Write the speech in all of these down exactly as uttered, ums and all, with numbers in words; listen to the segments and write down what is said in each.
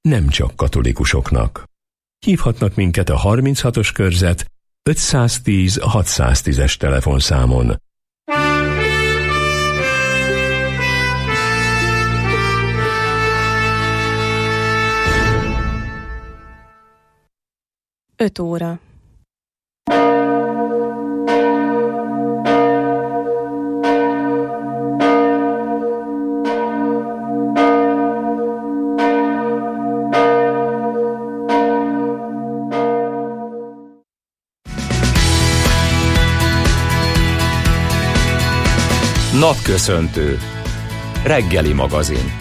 nem csak katolikusoknak. Hívhatnak minket a harminchatos körzet ötszáztíz hatszáztízes telefonszámon. öt óra. Napköszöntő. Reggeli magazin.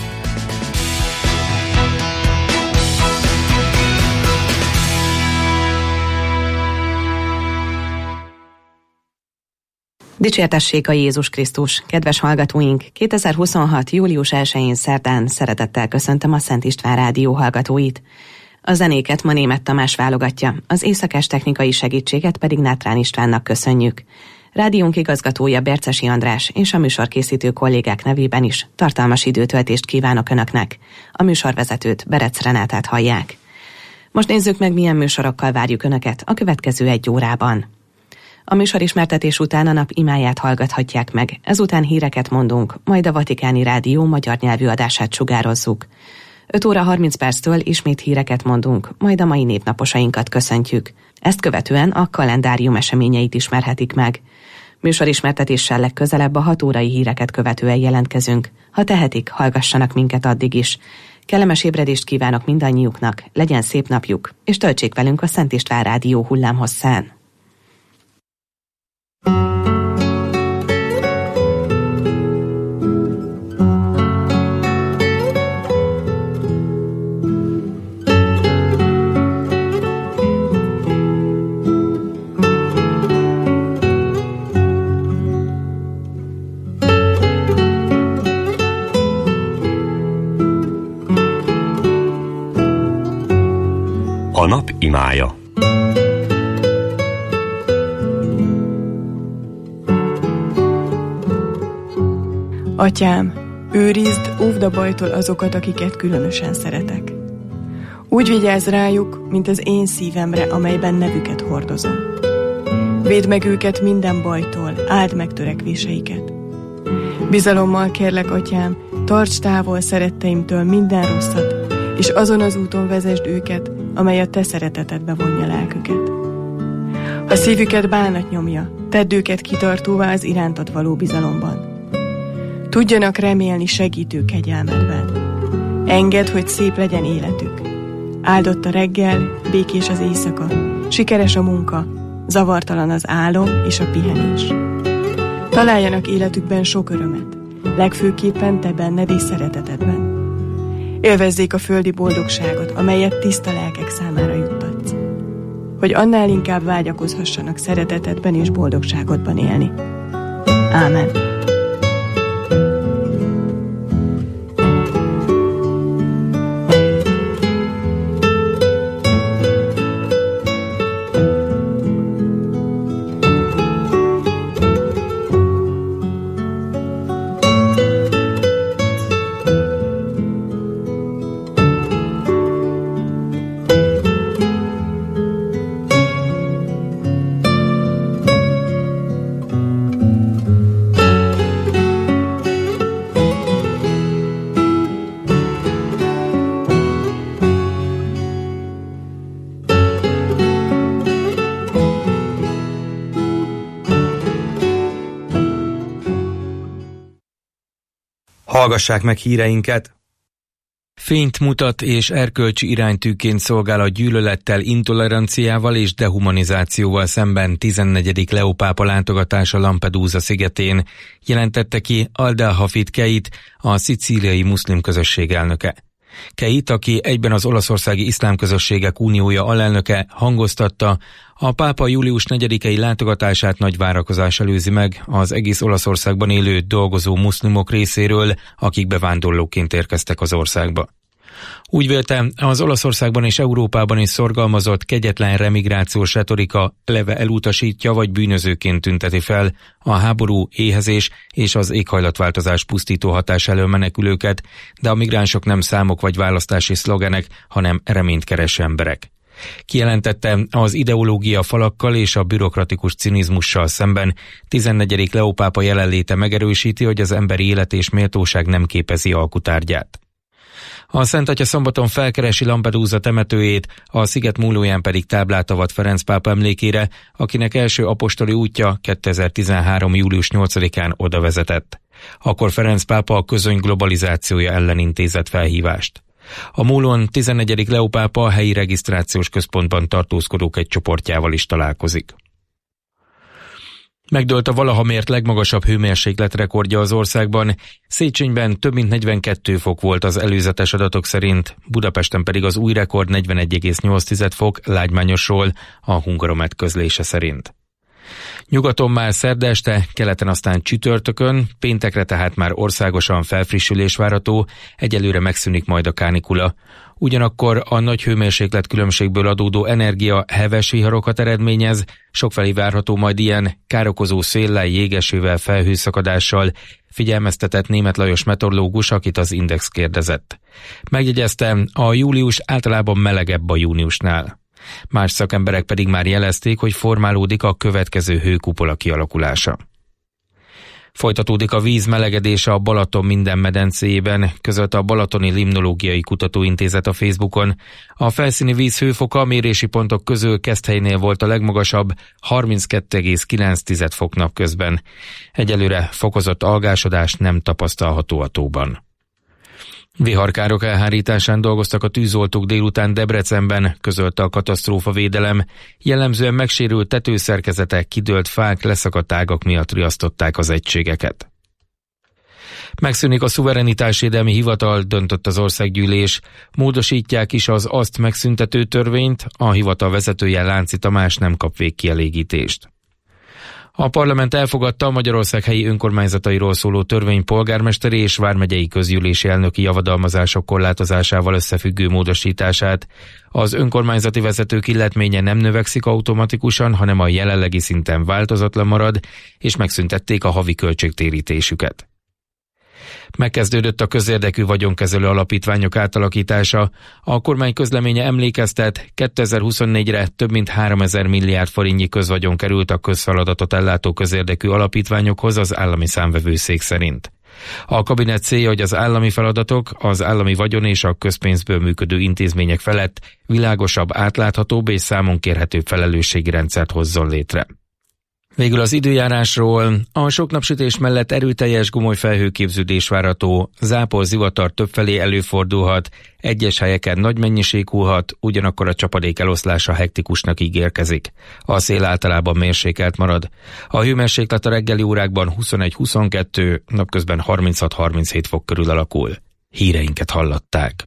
Dicsértessék a Jézus Krisztus! Kedves hallgatóink! kétezer-huszonhat. július elsején szerdán szeretettel köszöntöm a Szent István Rádió hallgatóit. A zenéket ma Németh Tamás válogatja, az északes technikai segítséget pedig Nátrán Istvánnak köszönjük. Rádiónk igazgatója Bercesi András és a műsorkészítő kollégák nevében is tartalmas időtöltést kívánok Önöknek. A műsorvezetőt, Berec Renátát hallják. Most nézzük meg, milyen műsorokkal várjuk Önöket a következő egy órában. A műsorismertetés után a nap imáját hallgathatják meg, ezután híreket mondunk, majd a Vatikáni Rádió magyar nyelvű adását sugározzuk. öt óra harminc perctől ismét híreket mondunk, majd a mai névnaposainkat köszöntjük. Ezt követően a kalendárium eseményeit ismerhetik meg. Műsorismertetéssel legközelebb a hat órai híreket követően jelentkezünk. Ha tehetik, hallgassanak minket addig is. Kellemes ébredést kívánok mindannyiuknak, legyen szép napjuk, és töltsék velünk a Szent István Rádió hullámhosszán. A nap imája. Atyám, őrizd, óvd a bajtól azokat, akiket különösen szeretek. Úgy vigyázz rájuk, mint az én szívemre, amelyben nevüket hordozom. Védd meg őket minden bajtól, áld meg törekvéseiket. Bizalommal kérlek, Atyám, tarts távol szeretteimtől minden rosszat, és azon az úton vezesd őket, amely a te szeretetedbe vonja lelküket. Ha szívüket bánat nyomja, tedd őket kitartóvá az irántad való bizalomban. Tudjanak remélni segítő kegyelmedben. Engedd, hogy szép legyen életük. Áldott a reggel, békés az éjszaka, sikeres a munka, zavartalan az álom és a pihenés. Találjanak életükben sok örömet, legfőképpen te benned és szeretetedben. Élvezzék a földi boldogságot, amelyet tiszta lelkek számára juttatsz, hogy annál inkább vágyakozhassanak szeretetedben és boldogságodban élni. Ámen. Hallgassák meg híreinket! Fényt mutat és erkölcsi iránytűként szolgál a gyűlölettel, intoleranciával és dehumanizációval szemben tizennegyedik Leó pápa látogatása Lampedusa szigetén, jelentette ki Abdelhafid Keit, a szicíliai muszlim közösség elnöke. Keit, aki egyben az Olaszországi Iszlám Közösségek Uniója alelnöke, hangoztatta, a pápa július negyedikei látogatását nagy várakozás előzi meg az egész Olaszországban élő dolgozó muszlimok részéről, akik bevándorlóként érkeztek az országba. Úgy vélte, az Olaszországban és Európában is szorgalmazott kegyetlen remigrációs retorika eleve elutasítja vagy bűnözőként tünteti fel a háború, éhezés és az éghajlatváltozás pusztító hatás elől menekülőket, de a migránsok nem számok vagy választási szlogenek, hanem reményt kereső emberek. Kijelentette, az ideológia falakkal és a bürokratikus cinizmussal szemben tizennegyedik Leó pápa jelenléte megerősíti, hogy az emberi élet és méltóság nem képezi alkutárgyát. A Szent Atya szombaton felkeresi Lampedusa temetőjét, a sziget múlóján pedig táblát avat Ferenc pápa emlékére, akinek első apostoli útja kétezer-tizenhárom. július nyolcadikán oda vezetett. Akkor Ferenc pápa a közöny globalizációja ellen intézett felhívást. A múlón tizennegyedik Leó pápa a helyi regisztrációs központban tartózkodók egy csoportjával is találkozik. Megdőlt a valaha mért legmagasabb hőmérséklet rekordja az országban. Széchenyben több mint negyvenkettő fok volt az előzetes adatok szerint, Budapesten pedig az új rekord negyvenegy egész nyolc fok lágymányosról, a Hungaromet közlése szerint. Nyugaton már szerda este, keleten aztán csütörtökön, péntekre tehát már országosan felfrissülés várható, egyelőre megszűnik majd a kánikula. Ugyanakkor a nagy hőmérséklet különbségből adódó energia heves viharokat eredményez, sokfelé várható majd ilyen károkozó széllel, jégesővel, felhőszakadással, figyelmeztetett Németh Lajos meteorológus, akit az Index kérdezett. Megjegyezte, a július általában melegebb a júniusnál. Más szakemberek pedig már jelezték, hogy formálódik a következő hőkupola kialakulása. Folytatódik a víz melegedése a Balaton minden medencéjében, közölte a Balatoni Limnológiai Kutatóintézet a Facebookon. A felszíni víz hőfoka a mérési pontok közül Keszthelynél volt a legmagasabb, harminckettő egész kilenc fok napközben. Egyelőre fokozott algásodás nem tapasztalható a tóban. Viharkárok elhárításán dolgoztak a tűzoltók délután Debrecenben, közölte a katasztrófavédelem. Jellemzően megsérült tetőszerkezetek, kidőlt fák, leszakadt ágak miatt riasztották az egységeket. Megszűnik a szuverenitásédelmi hivatal, döntött az országgyűlés. Módosítják is az azt megszüntető törvényt, a hivatal vezetője Lánci Tamás nem kap végkielégítést. A parlament elfogadta a Magyarország helyi önkormányzatairól szóló törvény polgármesteri és vármegyei közgyűlési elnöki javadalmazások korlátozásával összefüggő módosítását. Az önkormányzati vezetők illetménye nem növekszik automatikusan, hanem a jelenlegi szinten változatlan marad, és megszüntették a havi költségtérítésüket. Megkezdődött a közérdekű vagyonkezelő alapítványok átalakítása. A kormány közleménye emlékeztet, kétezer-huszonnégyre több mint háromezer milliárd forintnyi közvagyon került a közfeladatot ellátó közérdekű alapítványokhoz az állami számvevőszék szerint. A kabinet célja, hogy az állami feladatok, az állami vagyon és a közpénzből működő intézmények felett világosabb, átláthatóbb és számon kérhetőbb felelősségi rendszert hozzon létre. Végül az időjárásról. A sok napsütés mellett erőteljes gomoly felhőképződés várható, zápor, zivatar többfelé előfordulhat, egyes helyeken nagy mennyiség hullhat, ugyanakkor a csapadék eloszlása hektikusnak ígérkezik. A szél általában mérsékelt marad. A hőmérséklet a reggeli órákban huszonegy-huszonkettő, napközben harminchat-harminchét fok körül alakul. Híreinket hallották.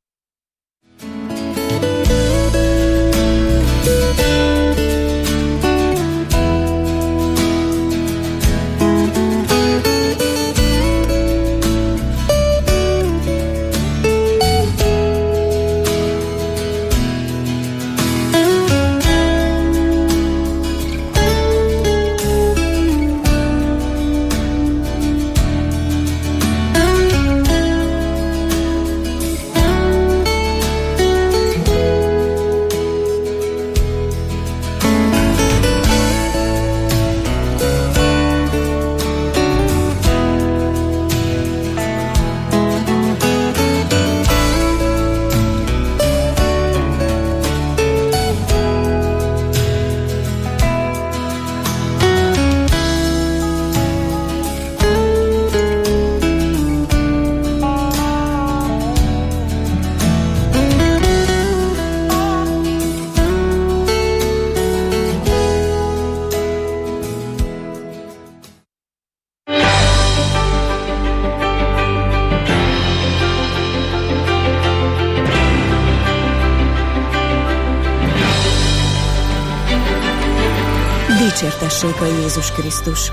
Dicsértessék a Jézus Krisztus!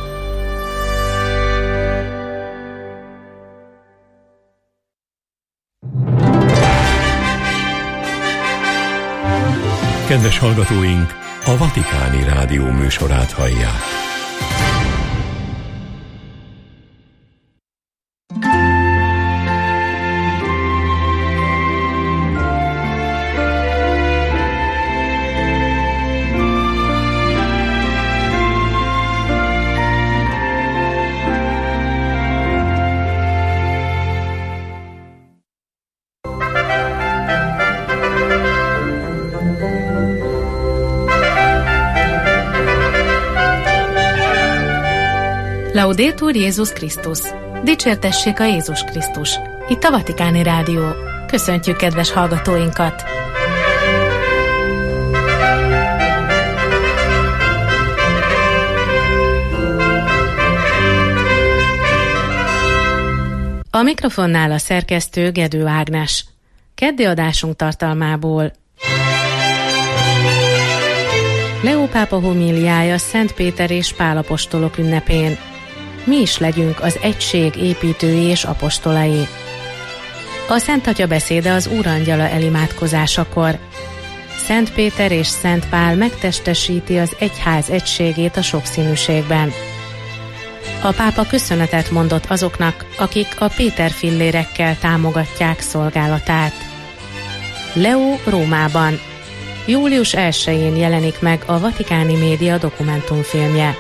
Kedves hallgatóink, a Vatikáni Rádió műsorát hallják. Laudetur Jézus Krisztus! Dicsértessék a Jézus Krisztus! Itt a Vatikáni Rádió. Köszöntjük kedves hallgatóinkat! A mikrofonnál a szerkesztő Gedő Ágnes. Keddi adásunk tartalmából: Leó pápa homíliája Szent Péter és Pál apostolok ünnepén. Mi is legyünk az egység építői és apostolai. A Szent Atya beszéde az Úrangyala elimádkozásakor. Szent Péter és Szent Pál megtestesíti az egyház egységét a sokszínűségben. A pápa köszönetet mondott azoknak, akik a Péter fillérekkel támogatják szolgálatát. Leó Rómában. július elsején jelenik meg a Vatikáni Média dokumentumfilmje.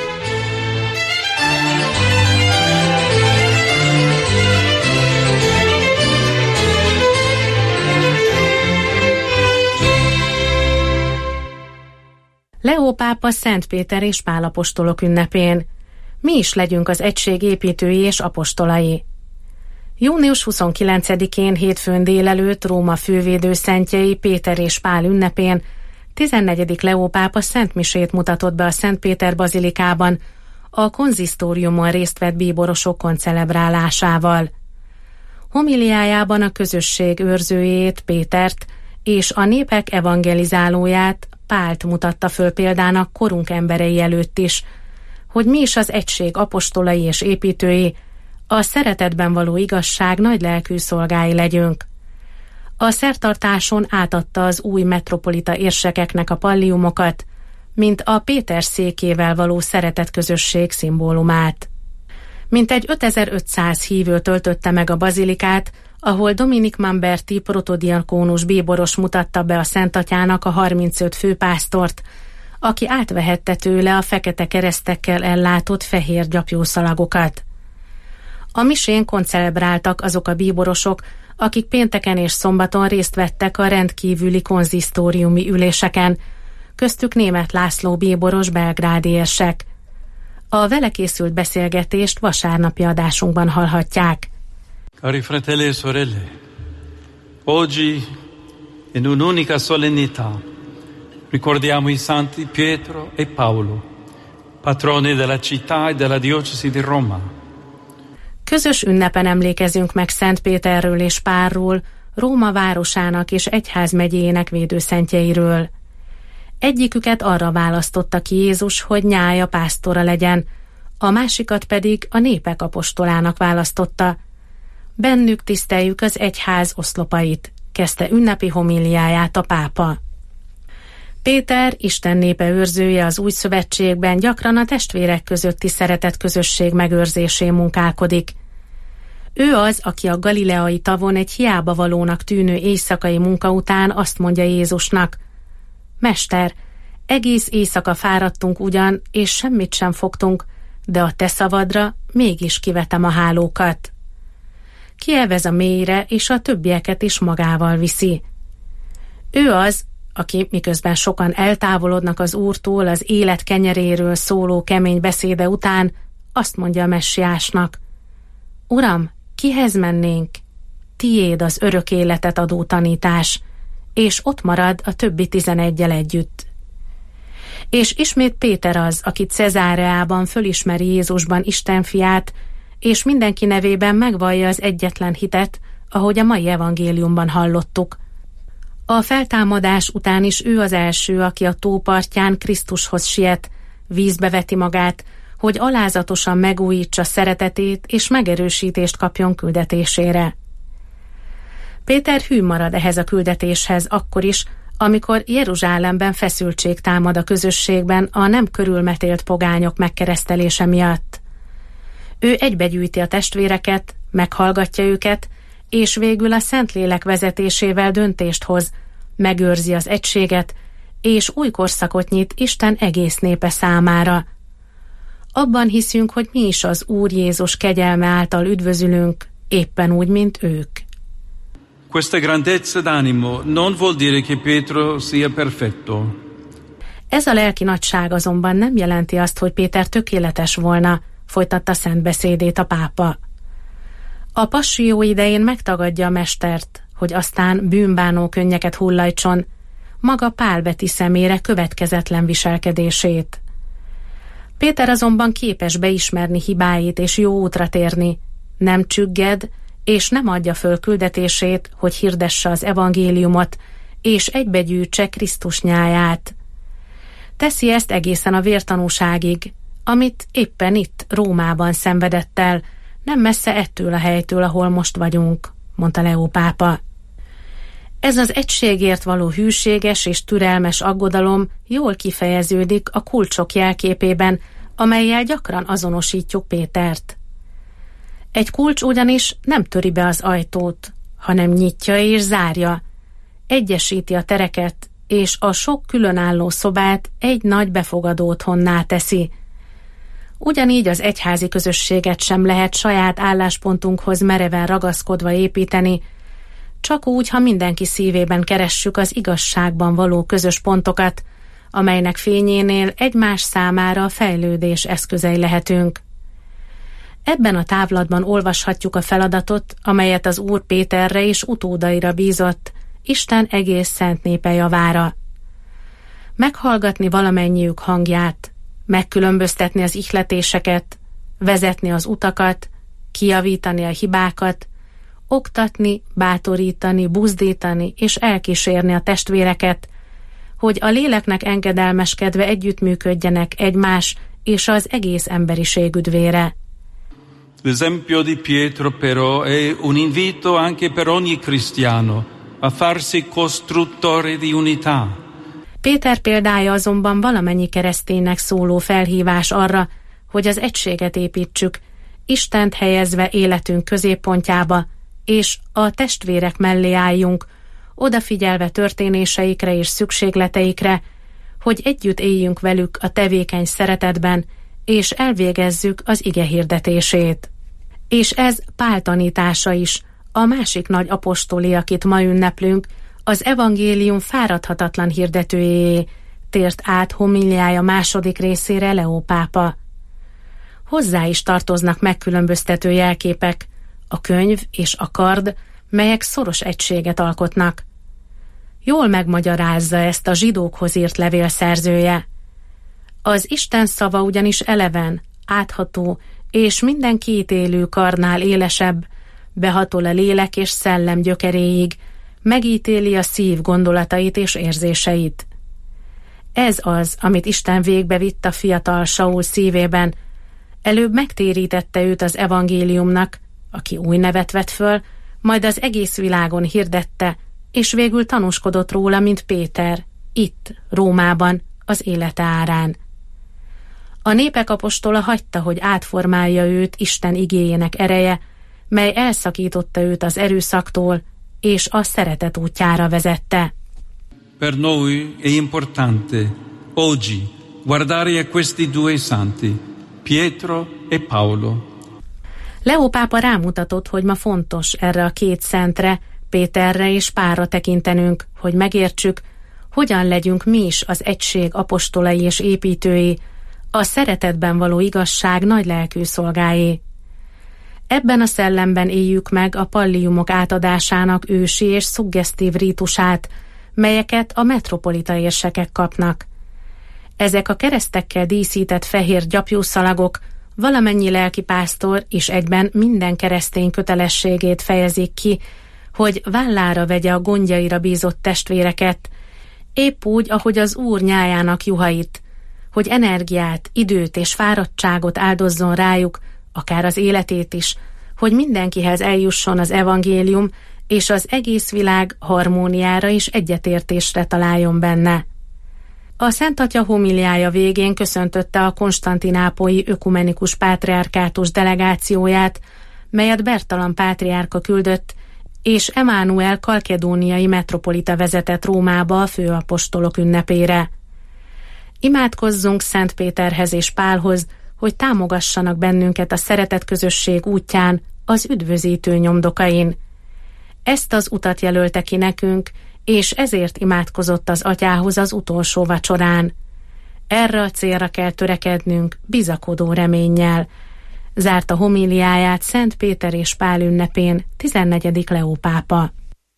Leó pápa Szent Péter és Pál apostolok ünnepén. Mi is legyünk az egység építői és apostolai. június huszonkilencedikén hétfőn délelőtt Róma fővédőszentjei Péter és Pál ünnepén tizennegyedik Leó pápa szentmisét mutatott be a Szent Péter bazilikában a konzisztóriumon részt vett bíborosok koncelebrálásával. Homiliájában a közösség őrzőjét, Pétert, és a népek evangelizálóját, Pált mutatta föl példának korunk emberei előtt is, hogy mi is az egység apostolai és építői, a szeretetben való igazság nagy lelkű szolgái legyünk. A szertartáson átadta az új metropolita érsekeknek a palliumokat, mint a Péter székével való szeretetközösség szimbólumát. Mintegy ötezer-ötszáz hívő töltötte meg a bazilikát, ahol Dominik Mamberti protodiakónus bíboros mutatta be a Szent Atyának a harmincöt főpásztort, aki átvehette tőle a fekete keresztekkel ellátott fehér gyapjószalagokat. A misén koncelebráltak azok a bíborosok, akik pénteken és szombaton részt vettek a rendkívüli konzisztóriumi üléseken, köztük Németh László bíboros belgrádi érsek. A vele készült beszélgetést vasárnapi adásunkban hallhatják. Cari fratelli e sorelle, oggi in un'unica solennità ricordiamo i santi Pietro e Paolo, patroni della città e della diocesi di Roma. Közös ünnepen emlékezünk meg Szent Péterről és Pálról, Róma városának és egyházmegyéjének védőszentjeiről. Egyiküket arra választotta ki Jézus, hogy nyája pásztora legyen, a másikat pedig a népek apostolának választotta. Bennük tiszteljük az egyház oszlopait, kezdte ünnepi homíliáját a pápa. Péter, Isten népe őrzője az új szövetségben, gyakran a testvérek közötti szeretetközösség megőrzésén munkálkodik. Ő az, aki a galileai tavon egy hiába valónak tűnő éjszakai munka után azt mondja Jézusnak: Mester, egész éjszaka fáradtunk ugyan, és semmit sem fogtunk, de a te szavadra mégis kivetem a hálókat. Kielvez a mélyre, és a többieket is magával viszi. Ő az, aki miközben sokan eltávolodnak az Úrtól az élet kenyeréről szóló kemény beszéde után, azt mondja a messiásnak: Uram, kihez mennénk? Tiéd az örök életet adó tanítás, és ott marad a többi tizeneggyel együtt. És ismét Péter az, aki Cezáreában fölismeri Jézusban Isten fiát, és mindenki nevében megvallja az egyetlen hitet, ahogy a mai evangéliumban hallottuk. A feltámadás után is ő az első, aki a tó partján Krisztushoz siet, vízbe veti magát, hogy alázatosan megújítsa szeretetét és megerősítést kapjon küldetésére. Péter hű marad ehhez a küldetéshez akkor is, amikor Jeruzsálemben feszültség támad a közösségben a nem körülmetélt pogányok megkeresztelése miatt. Ő egybegyűjti a testvéreket, meghallgatja őket, és végül a Szentlélek vezetésével döntést hoz, megőrzi az egységet, és új korszakot nyit Isten egész népe számára. Abban hiszünk, hogy mi is az Úr Jézus kegyelme által üdvözülünk, éppen úgy, mint ők. Questa grandezza d'animo non vuol dire che Pietro sia perfetto. Ez a lelki nagyság azonban nem jelenti azt, hogy Péter tökéletes volna, folytatta szent beszédét a pápa. A passzió idején megtagadja a mestert, hogy aztán bűnbánó könnyeket hullajtson, maga Pál veti szemére következetlen viselkedését. Péter azonban képes beismerni hibáit és jó útra térni, nem csügged, és nem adja föl küldetését, hogy hirdesse az evangéliumot, és egybegyűjtse Krisztus nyáját. Teszi ezt egészen a vértanúságig, amit éppen itt, Rómában szenvedett el, nem messze ettől a helytől, ahol most vagyunk, mondta Leó pápa. Ez az egységért való hűséges és türelmes aggodalom jól kifejeződik a kulcsok jelképében, amellyel gyakran azonosítjuk Pétert. Egy kulcs ugyanis nem töri be az ajtót, hanem nyitja és zárja, egyesíti a tereket, és a sok különálló szobát egy nagy befogadó otthonná teszi. Ugyanígy az egyházi közösséget sem lehet saját álláspontunkhoz mereven ragaszkodva építeni, csak úgy, ha mindenki szívében keressük az igazságban való közös pontokat, amelynek fényénél egymás számára a fejlődés eszközei lehetünk. Ebben a távlatban olvashatjuk a feladatot, amelyet az Úr Péterre és utódaira bízott, Isten egész szent népe javára. Meghallgatni valamennyiük hangját, megkülönböztetni az ihletéseket, vezetni az utakat, kijavítani a hibákat, oktatni, bátorítani, buzdítani és elkísérni a testvéreket, hogy a léleknek engedelmeskedve együttműködjenek egymás és az egész emberiség üdvére. L'esempio di Pietro però è un invito anche per ogni cristiano a farsi costruttore di unità. Péter példája azonban valamennyi kereszténynek szóló felhívás arra, hogy az egységet építsük, Istent helyezve életünk középpontjába, és a testvérek mellé álljunk, odafigyelve történéseikre és szükségleteikre, hogy együtt éljünk velük a tevékeny szeretetben, és elvégezzük az ige hirdetését. És ez Pál tanítása is, a másik nagy apostoli, akit ma ünneplünk, az evangélium fáradhatatlan hirdetőjéé tért át homiliája második részére Leó pápa. Hozzá is tartoznak megkülönböztető jelképek, a könyv és a kard, melyek szoros egységet alkotnak. Jól megmagyarázza ezt a zsidókhoz írt levél szerzője. Az Isten szava ugyanis eleven, átható és minden kétélű karnál élesebb, behatol a lélek és szellem gyökeréig, megítéli a szív gondolatait és érzéseit. Ez az, amit Isten végbe vitt a fiatal Saul szívében. Előbb megtérítette őt az evangéliumnak, aki új nevet vett föl, majd az egész világon hirdette, és végül tanúskodott róla, mint Péter, itt, Rómában, az élete árán. A népek apostola hagyta, hogy átformálja őt Isten igéjének ereje, mely elszakította őt az erőszaktól, és a szeretet útjára vezette. Per noi è importante oggi guardare a questi due santi, Pietro e Paolo. Leó pápa rámutatott, hogy ma fontos erre a két szentre, Péterre és Pálra tekintenünk, hogy megértsük, hogyan legyünk mi is az egység apostolai és építői, a szeretetben való igazság nagy lelkű szolgái. Ebben a szellemben éljük meg a palliumok átadásának ősi és szuggesztív rítusát, melyeket a metropolita érsekek kapnak. Ezek a keresztekkel díszített fehér gyapjúszalagok valamennyi lelkipásztor és egyben minden keresztény kötelességét fejezik ki, hogy vállára vegye a gondjaira bízott testvéreket, épp úgy, ahogy az Úr nyájának juhait, hogy energiát, időt és fáradtságot áldozzon rájuk, akár az életét is, hogy mindenkihez eljusson az evangélium, és az egész világ harmóniára és egyetértésre találjon benne. A Szent Atya homiliája végén köszöntötte a konstantinápolyi ökumenikus pátriárkátus delegációját, melyet Bertalan pátriárka küldött, és Emánuel kalkedóniai metropolita vezetett Rómába a főapostolok ünnepére. Imádkozzunk Szent Péterhez és Pálhoz, hogy támogassanak bennünket a szeretet közösség útján, az üdvözítő nyomdokain. Ezt az utat jelölte ki nekünk, és ezért imádkozott az Atyához az utolsó vacsorán. Erre a célra kell törekednünk, bizakodó reménnyel. Zárta homíliáját Szent Péter és Pál ünnepén tizennegyedik Leó pápa.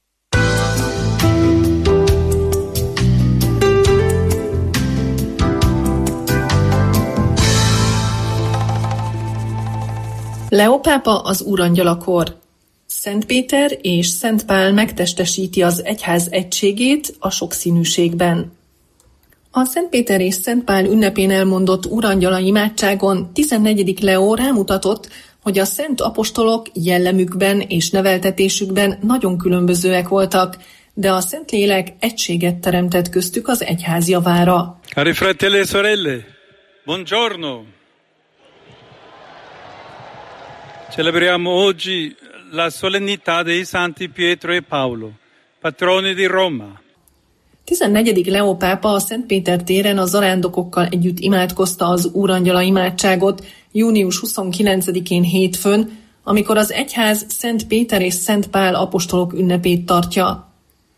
Leó pápa az úrangyalakor. Szent Péter és Szent Pál megtestesíti az egyház egységét a sokszínűségben. A Szent Péter és Szent Pál ünnepén elmondott úrangyala imádságon tizennegyedik Leó rámutatott, hogy a szent apostolok jellemükben és neveltetésükben nagyon különbözőek voltak, de a Szentlélek egységet teremtett köztük az egyház javára. Cari fratelli e sorelle, buongiorno. Celebriamo oggi la solennità dei Santi Pietro e Paolo, patroni di Roma. tizennegyedik Leó pápa a Szent Péter téren a zarándokokkal együtt imádkozta az úrangyala imádságot június huszonkilencedikén hétfőn, amikor az egyház Szent Péter és Szent Pál apostolok ünnepét tartja.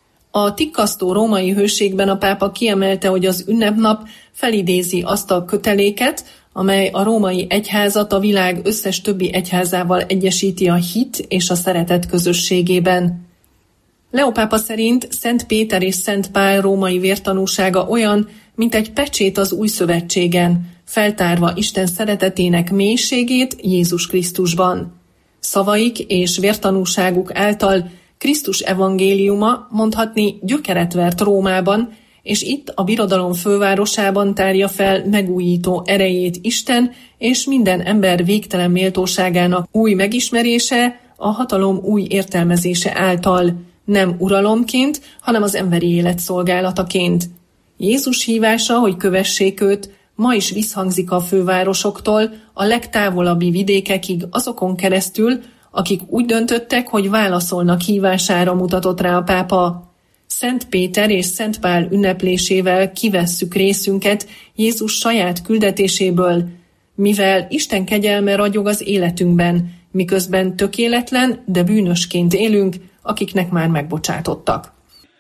A tikkasztó római hőségben a pápa kiemelte, hogy az ünnepnap felidézi azt a köteléket, amely a római egyházat a világ összes többi egyházával egyesíti a hit és a szeretet közösségében. Leó pápa szerint Szent Péter és Szent Pál római vértanúsága olyan, mint egy pecsét az új szövetségen, feltárva Isten szeretetének mélységét Jézus Krisztusban. Szavaik és vértanúságuk által Krisztus evangéliuma mondhatni gyökeret vert Rómában, és itt a birodalom fővárosában tárja fel megújító erejét Isten és minden ember végtelen méltóságának új megismerése, a hatalom új értelmezése által, nem uralomként, hanem az emberi élet szolgálataként. Jézus hívása, hogy kövessék őt, ma is visszhangzik a fővárosoktól a legtávolabbi vidékekig azokon keresztül, akik úgy döntöttek, hogy válaszolnak hívására, mutatott rá a pápa. Szent Péter és Szent Pál ünneplésével kivesszük részünket Jézus saját küldetéséből, mivel Isten kegyelme ragyog az életünkben, miközben tökéletlen, de bűnösként élünk, akiknek már megbocsátottak.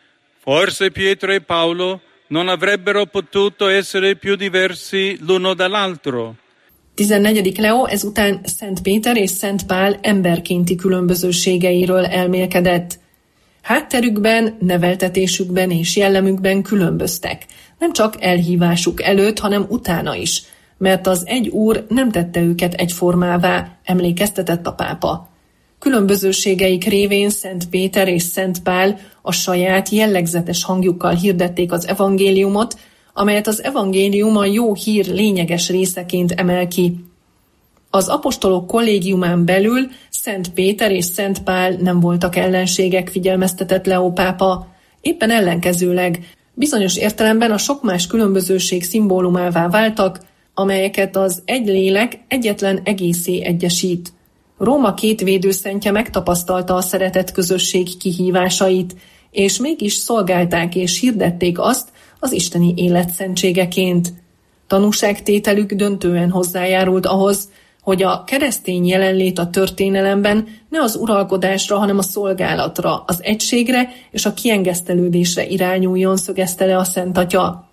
Forse Pietro e Paolo non avrebbero potuto essere più diversi l'uno dall'altro. tizennegyedik Leó ezután Szent Péter és Szent Pál emberkénti különbözőségeiről elmélkedett. Hátterükben, neveltetésükben és jellemükben különböztek, nem csak elhívásuk előtt, hanem utána is, mert az egy Úr nem tette őket egyformává, emlékeztetett a pápa. Különbözőségeik révén Szent Péter és Szent Pál a saját jellegzetes hangjukkal hirdették az evangéliumot, amelyet az evangélium a jó hír lényeges részeként emel ki. Az apostolok kollégiumán belül Szent Péter és Szent Pál nem voltak ellenségek, figyelmeztetett Leó pápa. Éppen ellenkezőleg bizonyos értelemben a sok más különbözőség szimbólumává váltak, amelyeket az egy lélek egyetlen egészé egyesít. Róma két védőszentje megtapasztalta a szeretet közösség kihívásait, és mégis szolgálták és hirdették azt az isteni élet szentségeként. Tanúságtételük döntően hozzájárult ahhoz, hogy a keresztény jelenlét a történelemben ne az uralkodásra, hanem a szolgálatra, az egységre és a kiengesztelődésre irányuljon, szögezte le a Szent Atya.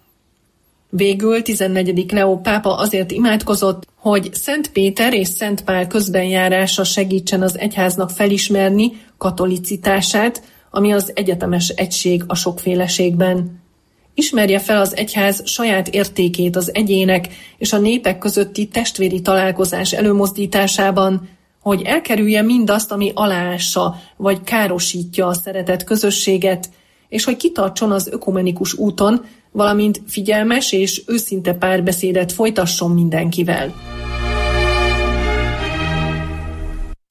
Végül tizennegyedik Leó pápa azért imádkozott, hogy Szent Péter és Szent Pál közbenjárása segítsen az egyháznak felismerni katolicitását, ami az egyetemes egység a sokféleségben. Ismerje fel az egyház saját értékét az egyének és a népek közötti testvéri találkozás előmozdításában, hogy elkerülje mindazt, ami aláássa vagy károsítja a szeretet közösséget, és hogy kitartson az ökumenikus úton, valamint figyelmes és őszinte párbeszédet folytasson mindenkivel.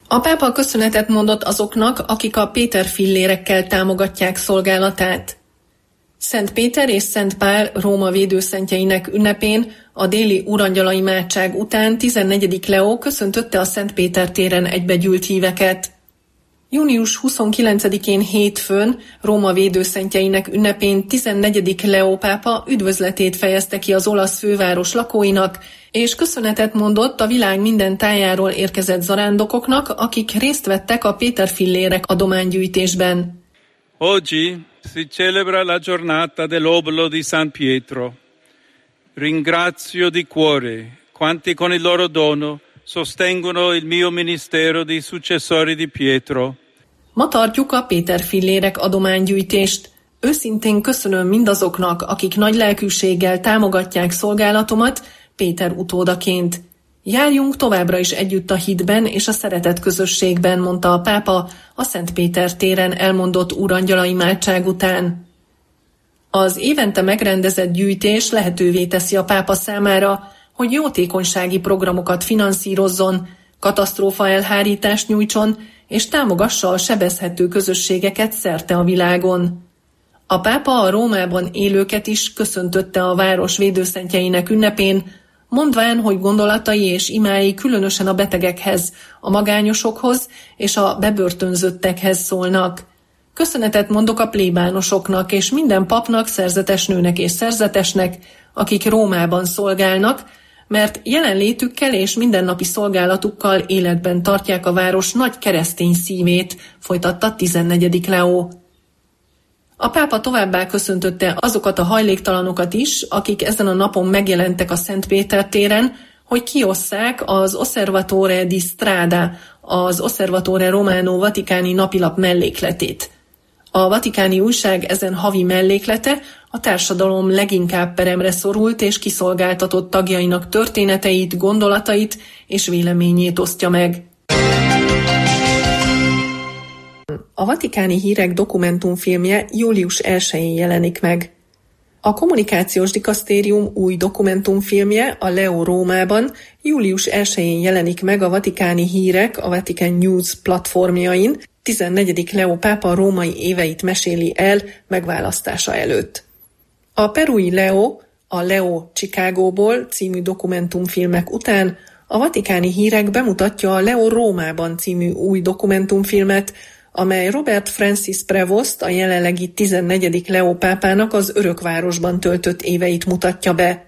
A pápa köszönetet mondott azoknak, akik a Péter fillérekkel támogatják szolgálatát. Szent Péter és Szent Pál Róma védőszentjeinek ünnepén a déli úrangyalai imádság után tizennegyedik Leó köszöntötte a Szent Péter téren egybegyűlt híveket. június huszonkilencedikén hétfőn Róma védőszentjeinek ünnepén tizennegyedik Leó pápa üdvözletét fejezte ki az olasz főváros lakóinak, és köszönetet mondott a világ minden tájáról érkezett zarándokoknak, akik részt vettek a Péter fillérek adománygyűjtésben. Oggi si celebra la giornata dell'obolo di San Pietro. Ringrazio di cuore quanti con il loro dono sostengono il mio ministero di successori di Pietro. Ma tartjuk a Péter fillérek adománygyűjtést. Őszintén köszönöm mindazoknak, akik nagy lelkűséggel támogatják szolgálatomat Péter utódaként. Járjunk továbbra is együtt a hitben és a szeretet közösségben, mondta a pápa a Szent Péter téren elmondott úrangyala imádság után. Az évente megrendezett gyűjtés lehetővé teszi a pápa számára, hogy jótékonysági programokat finanszírozzon, katasztrófa elhárítást nyújtson és támogassa a sebezhető közösségeket szerte a világon. A pápa a Rómában élőket is köszöntötte a város védőszentjeinek ünnepén, mondván, hogy gondolatai és imái különösen a betegekhez, a magányosokhoz és a bebörtönzöttekhez szólnak. Köszönetet mondok a plébánosoknak és minden papnak, szerzetes nőnek és szerzetesnek, akik Rómában szolgálnak, mert jelenlétükkel és mindennapi szolgálatukkal életben tartják a város nagy keresztény szívét, folytatta tizennegyedik Leó. A pápa továbbá köszöntötte azokat a hajléktalanokat is, akik ezen a napon megjelentek a Szent Péter téren, hogy kiosszák az Osservatore di Strada, az Osservatore Romano vatikáni napilap mellékletét. A vatikáni újság ezen havi melléklete a társadalom leginkább peremre szorult és kiszolgáltatott tagjainak történeteit, gondolatait és véleményét osztja meg. A Vatikáni Hírek dokumentumfilmje július elsején jelenik meg. A kommunikációs dikasztérium új dokumentumfilmje, a Leo Rómában július elsején jelenik meg a Vatikáni Hírek, a Vatican News platformjain, tizennegyedik Leó pápa római éveit meséli el megválasztása előtt. A perui Leo, a Leo Chicagóból című dokumentumfilmek után a Vatikáni Hírek bemutatja a Leo Rómában című új dokumentumfilmet, amely Robert Francis Prevost, a jelenlegi tizennegyedik Leó pápának az örökvárosban töltött éveit mutatja be.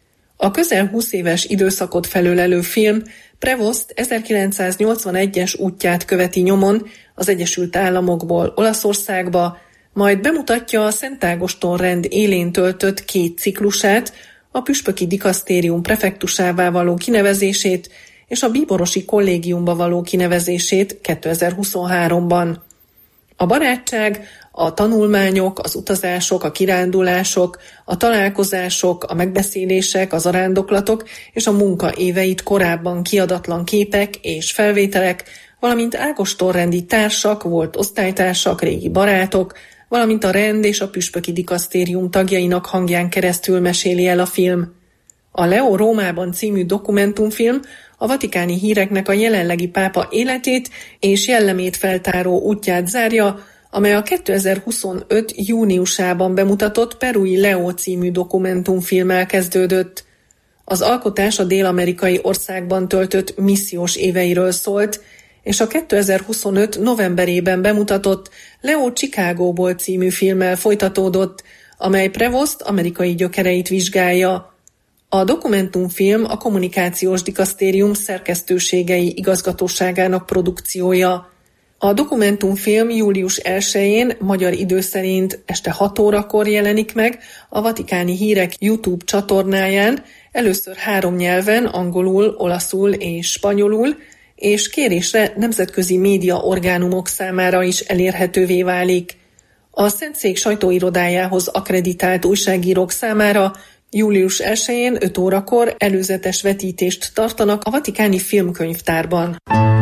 A közel húsz éves időszakot felölelő film Prevost ezerkilencszáznyolcvanegyes útját követi nyomon az Egyesült Államokból Olaszországba, majd bemutatja a Szent Ágoston rend élén töltött két ciklusát, a püspöki dikasztérium prefektusává való kinevezését és a bíborosi kollégiumba való kinevezését kétezer-huszonháromban. A barátság, a tanulmányok, az utazások, a kirándulások, a találkozások, a megbeszélések, az arándoklatok és a munka éveit korábban kiadatlan képek és felvételek, valamint ágostonrendi társak, volt osztálytársak, régi barátok, valamint a rend és a püspöki dikasztérium tagjainak hangján keresztül meséli el a film. A Leo Rómában című dokumentumfilm a vatikáni híreknek a jelenlegi pápa életét és jellemét feltáró útját zárja, amely a kétezer-huszonöt júniusában bemutatott Perui Leo című dokumentumfilmmel kezdődött. Az alkotás a dél-amerikai országban töltött missziós éveiről szólt, és a kétezer-huszonöt novemberében bemutatott Leo Chicagóból című filmmel folytatódott, amely Prevost amerikai gyökereit vizsgálja. A dokumentumfilm a kommunikációs dikasztérium szerkesztőségei igazgatóságának produkciója. A dokumentumfilm július elsején magyar idő szerint este hat órakor jelenik meg a Vatikáni Hírek YouTube csatornáján, először három nyelven, angolul, olaszul és spanyolul, és kérésre nemzetközi média orgánumok számára is elérhetővé válik. A Szentszék sajtóirodájához akkreditált újságírók számára július elsején öt órakor előzetes vetítést tartanak a Vatikáni Filmkönyvtárban.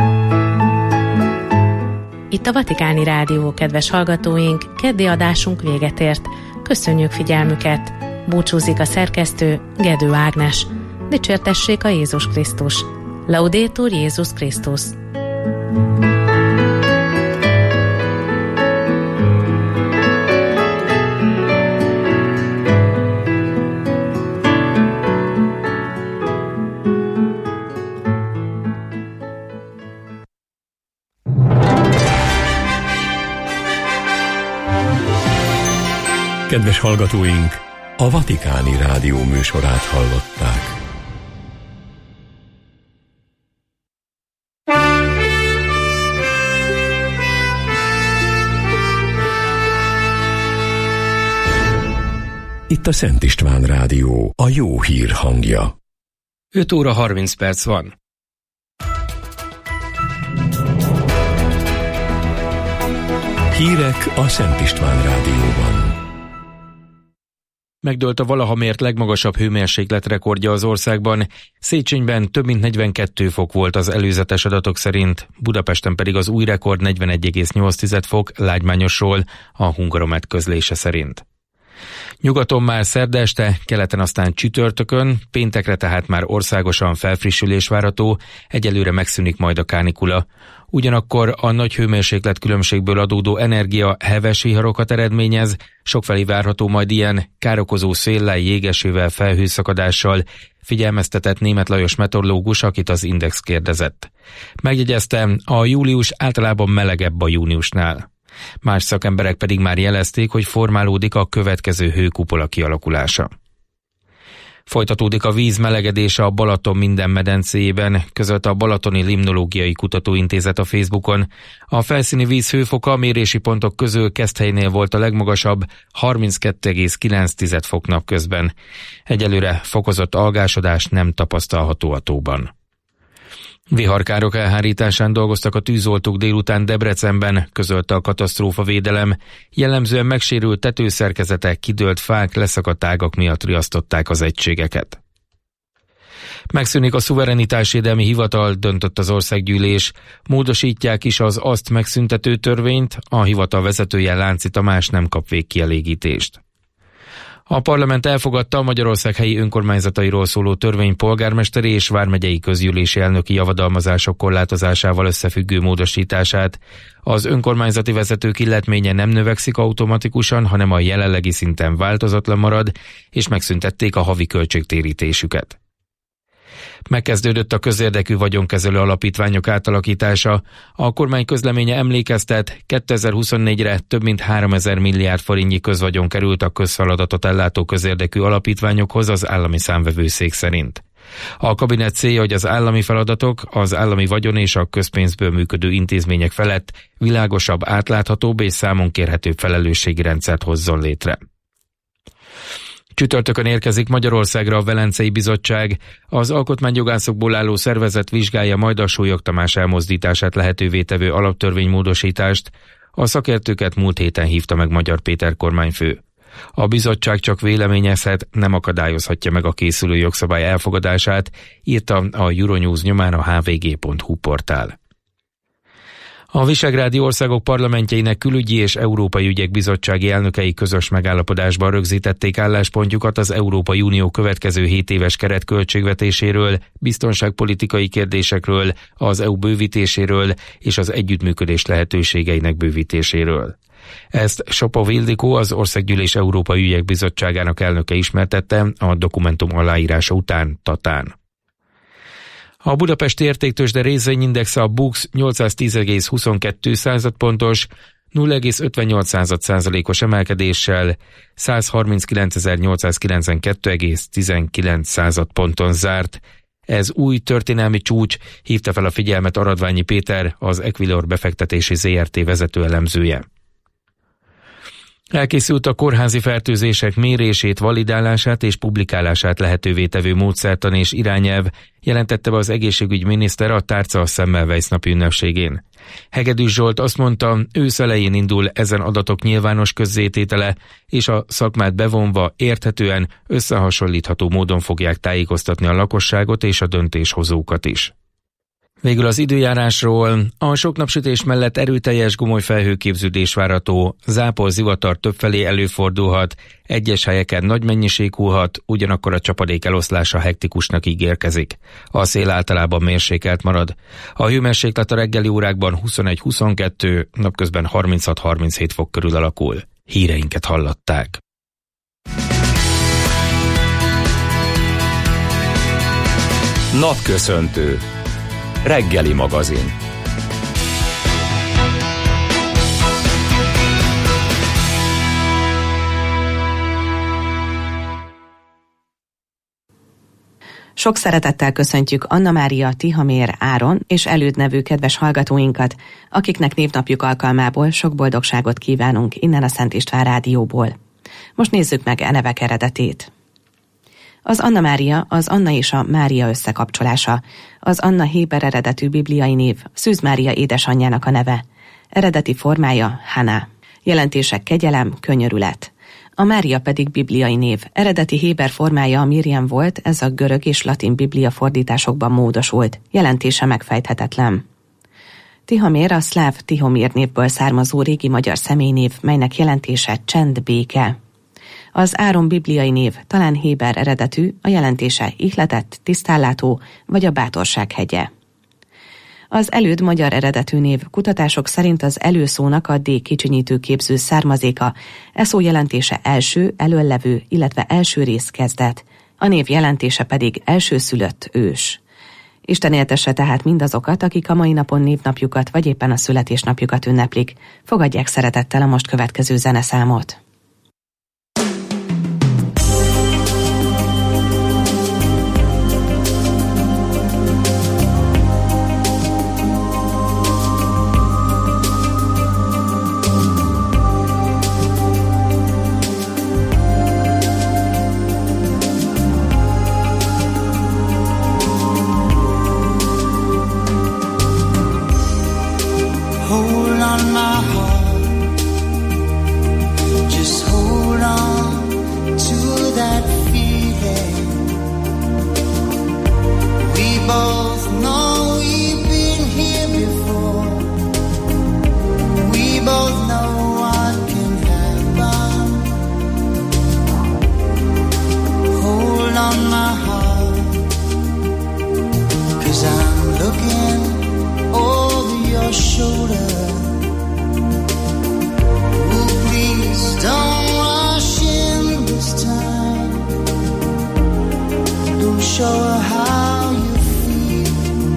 Itt a Vatikáni Rádió, kedves hallgatóink, keddi adásunk véget ért. Köszönjük figyelmüket! Búcsúzik a szerkesztő, Gedő Ágnes. Dicsértessék a Jézus Krisztus! Laudetur Jézus Krisztus! Kedves hallgatóink, a Vatikáni Rádió műsorát hallották. Itt a Szent István Rádió, a jó hír hangja. öt óra harminc perc van. Hírek a Szent István Rádióban. Megdőlt a valaha mért legmagasabb hőmérséklet rekordja az országban. Széchenyben több mint negyvenkét fok volt az előzetes adatok szerint, Budapesten pedig az új rekord negyvenegy egész nyolc fok Lágymányosról, a Hungaromet közlése szerint. Nyugaton már szerda este, keleten aztán csütörtökön, péntekre tehát már országosan felfrissülés várható, egyelőre megszűnik majd a kánikula. Ugyanakkor a nagy hőmérséklet különbségből adódó energia heves viharokat eredményez, sokfelé várható majd ilyen károkozó széllel, jégesővel, felhőszakadással, figyelmeztetett Németh Lajos meteorológus, akit az Index kérdezett. Megjegyezte, a július általában melegebb a júniusnál. Más szakemberek pedig már jelezték, hogy formálódik a következő hőkupola kialakulása. Folytatódik a víz melegedése a Balaton minden medencéjében, közölte a Balatoni Limnológiai Kutatóintézet a Facebookon. A felszíni víz hőfoka a mérési pontok közül Keszthelynél volt a legmagasabb, harminckettő egész kilenc fok napközben. Egyelőre fokozott algásodás nem tapasztalható a tóban. Viharkárok elhárításán dolgoztak a tűzoltók délután Debrecenben, közölte a katasztrófavédelem. Jellemzően megsérült tetőszerkezetek, kidőlt fák, leszakadt ágak miatt riasztották az egységeket. Megszűnik a szuverenitásvédelmi hivatal, döntött az országgyűlés. Módosítják is az azt megszüntető törvényt, a hivatal vezetője Lánci Tamás nem kap végkielégítést. A parlament elfogadta a Magyarország helyi önkormányzatairól szóló törvény polgármesteri és vármegyei közgyűlési elnöki javadalmazások korlátozásával összefüggő módosítását. Az önkormányzati vezetők illetménye nem növekszik automatikusan, hanem a jelenlegi szinten változatlan marad, és megszüntették a havi költségtérítésüket. Megkezdődött a közérdekű vagyonkezelő alapítványok átalakítása. A kormány közleménye emlékeztet, kétezer-huszonnégyre több mint háromezer milliárd forintnyi közvagyon került a közfeladatot ellátó közérdekű alapítványokhoz az állami számvevőszék szerint. A kabinet célja, hogy az állami feladatok, az állami vagyon és a közpénzből működő intézmények felett világosabb, átláthatóbb és számon kérhetőbb felelősségi rendszert hozzon létre. Csütörtökön érkezik Magyarországra a Velencei Bizottság. Az alkotmányjogászokból álló szervezet vizsgálja majd a Sólyog Tamás elmozdítását lehetővé tevő alaptörvénymódosítást. A szakértőket múlt héten hívta meg Magyar Péter kormányfő. A bizottság csak véleményezhet, nem akadályozhatja meg a készülő jogszabály elfogadását, írta a Euronews nyomán a há vé gé pont hú portál. A visegrádi országok parlamentjeinek külügyi és európai ügyek bizottsági elnökei közös megállapodásban rögzítették álláspontjukat az Európai Unió következő hét éves keretköltségvetéséről, biztonságpolitikai kérdésekről, az é u bővítéséről és az együttműködés lehetőségeinek bővítéséről. Ezt Sopov Ildikó, az Országgyűlés Európai Ügyek Bizottságának elnöke ismertette a dokumentum aláírása után Tatán. A budapesti értéktőzsde részvényindexe a BUX nyolcszáztíz egész huszonkettő pontos, nulla egész ötvennyolc százalékos emelkedéssel százharminckilencezer-nyolcszázkilencvenkettő egész tizenkilenc ponton zárt. Ez új történelmi csúcs, hívta fel a figyelmet Aradványi Péter, az Equilor befektetési zé er té vezető elemzője. Elkészült a kórházi fertőzések mérését, validálását és publikálását lehetővé tevő módszertan és irányelv, jelentette be az egészségügyminiszter a Tárca Semmelweis napi ünnepségén. Hegedűs Zsolt azt mondta, ősz elején indul ezen adatok nyilvános közzététele, és a szakmát bevonva érthetően, összehasonlítható módon fogják tájékoztatni a lakosságot és a döntéshozókat is. Végül az időjárásról. A sok napsütés mellett erőteljes gomoly felhőképződés várható, zápor, zivatar többfelé előfordulhat, egyes helyeken nagy mennyiség hullhat, ugyanakkor a csapadék eloszlása hektikusnak ígérkezik. A szél általában mérsékelt marad. A hőmérséklet a reggeli órákban huszonegy-huszonkettő, napközben harminchat-harminchét fok körül alakul. Híreinket hallották. Napköszöntő. Reggeli magazin. Sok szeretettel köszöntjük Anna Mária, Tihamér, Áron és Előd nevű kedves hallgatóinkat, akiknek névnapjuk alkalmából sok boldogságot kívánunk innen a Szent István Rádióból. Most nézzük meg e nevek eredetét. Az Anna Mária az Anna és a Mária összekapcsolása. Az Anna héber eredetű bibliai név, Szűz Mária édesanyjának a neve. Eredeti formája Hana. Jelentése kegyelem, könyörület. A Mária pedig bibliai név. Eredeti héber formája a Miriam volt, ez a görög és latin biblia fordításokban módosult. Jelentése megfejthetetlen. Tihamér a szláv Tihomír névből származó régi magyar személynév, melynek jelentése csend, béke. Az Áron bibliai név talán héber eredetű, a jelentése ihletett, tisztállátó vagy a bátorság hegye. Az Előd magyar eredetű név kutatások szerint az előszónak a D kicsinyítő képző származéka, e szó jelentése első, előlevő, illetve első rész kezdet, a név jelentése pedig elsőszülött, ős. Isten éltesse tehát mindazokat, akik a mai napon névnapjukat vagy éppen a születésnapjukat ünneplik. Fogadják szeretettel a most következő zeneszámot. Hold on, my heart, just hold on to that feeling. We both know we've been here before. We both know what can happen. Hold on, my heart, 'cause I'm looking over your shoulder. Oh, please don't rush in this time. Don't show her how you feel.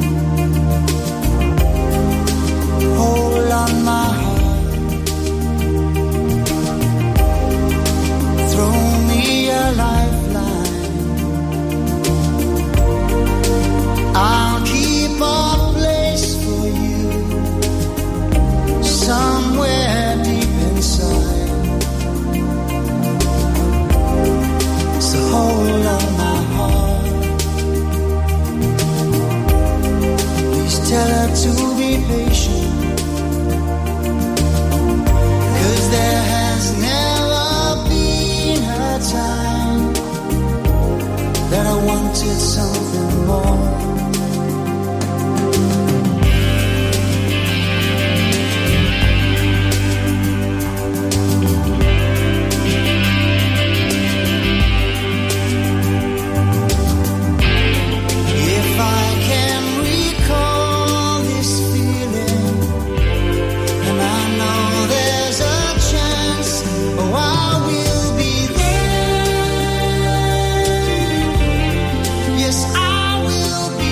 Hold on, my heart. Throw me a lifeline. I'll keep a place for you somewhere deep inside. So hold on, my heart. Please tell her to be patient, 'cause there has never been a time that I wanted something more. Yes, I will be